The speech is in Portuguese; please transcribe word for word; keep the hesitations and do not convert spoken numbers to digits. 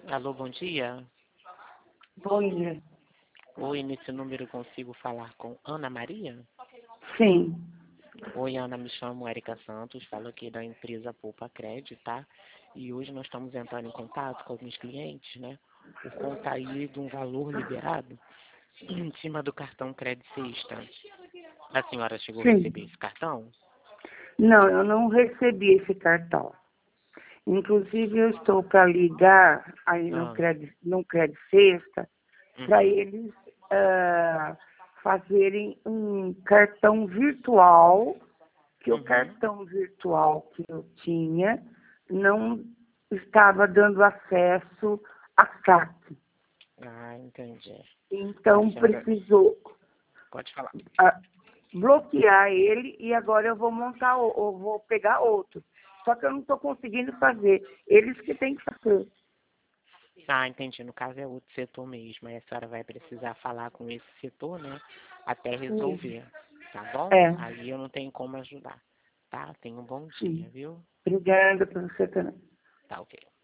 Alô, bom dia. Bom dia. Oi, nesse número eu consigo falar com Ana Maria? Sim. Oi, Ana, me chamo Erika Santos, falo aqui da empresa Poupa Crédito, tá? E hoje nós estamos entrando em contato com alguns clientes, né? Por conta aí de um valor liberado em cima do cartão Crédito Sexta. A senhora chegou a Sim. receber esse cartão? Não, eu não recebi esse cartão. Inclusive, eu estou para ligar aí no Ah, Crédito, no Crédito Sexta para uhum, eles ah, fazerem um cartão virtual, que o uhum. cartão virtual que eu tinha não estava dando acesso à C A C. Ah, entendi. A Então, senhora precisou pode falar. ah, bloquear ele e agora eu vou montar, o- eu vou pegar outro. Só que eu não estou conseguindo fazer. Eles que têm que fazer. Ah, entendi. No caso é outro setor mesmo. Aí a senhora vai precisar falar com esse setor, né? Até Sim. resolver. Tá bom? É, Aí eu não tenho como ajudar. Tá? Tenha um bom sim. dia, viu? Obrigada por você também. Tá ok.